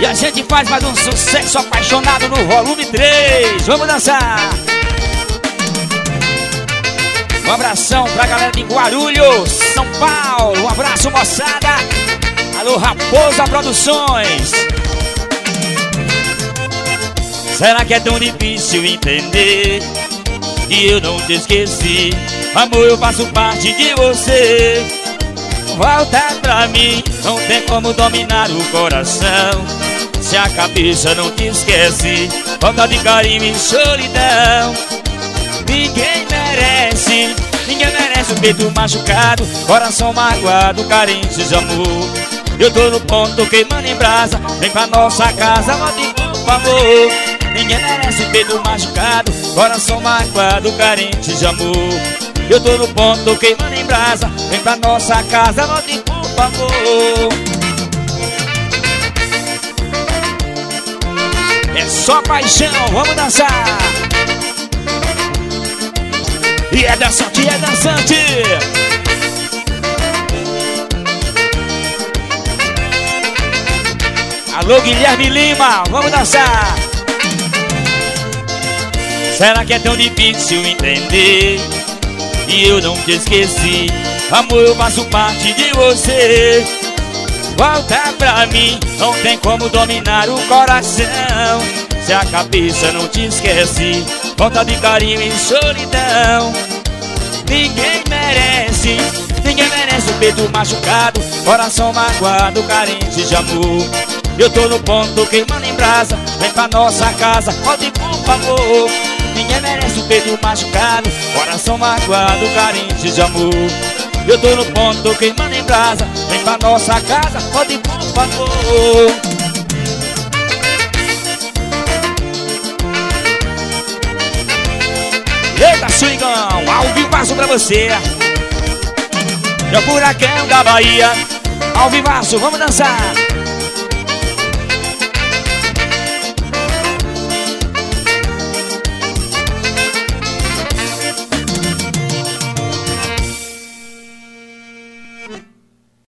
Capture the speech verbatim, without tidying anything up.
a gente faz mais um sucesso apaixonado no volume três. Vamos dançar. Um abração pra galera de Guarulhos, São Paulo. Um abraço, moçada. Alô, Raposa Produções. Será que é tão difícil entender que eu não te esqueci? Amor, eu faço parte de você. Volta pra mim, não tem como dominar o coração se a cabeça não te esquece. Falta de carinho e solidão. Ninguém merece, ninguém merece um peito machucado, coração magoado, carente de amor. Eu tô no ponto queimando em brasa, vem pra nossa casa, volte por favor. Ninguém merece um peito machucado, coração magoado, carente de amor. Eu tô no ponto queimando em brasa, vem pra nossa casa, volte por favor. É só paixão, vamos dançar. E é dançante, é dançante. Alô, Guilherme Lima, vamos dançar. Será que é tão difícil entender e eu não te esqueci? Amor, eu faço parte de você. Volta pra mim, não tem como dominar o coração se a cabeça não te esquece. Falta de carinho e solidão. Ninguém merece, ninguém merece o peito machucado, coração magoado, carente de amor. Eu tô no ponto queimando em brasa, vem pra nossa casa, volte por favor. Ninguém merece o peito machucado, coração magoado, carente de amor. Eu tô no ponto queimando em brasa, vem pra nossa casa, volte por favor. Eita, swingão, ao vivaço pra você. É o furacão da Bahia, ao vivaço, vamos dançar.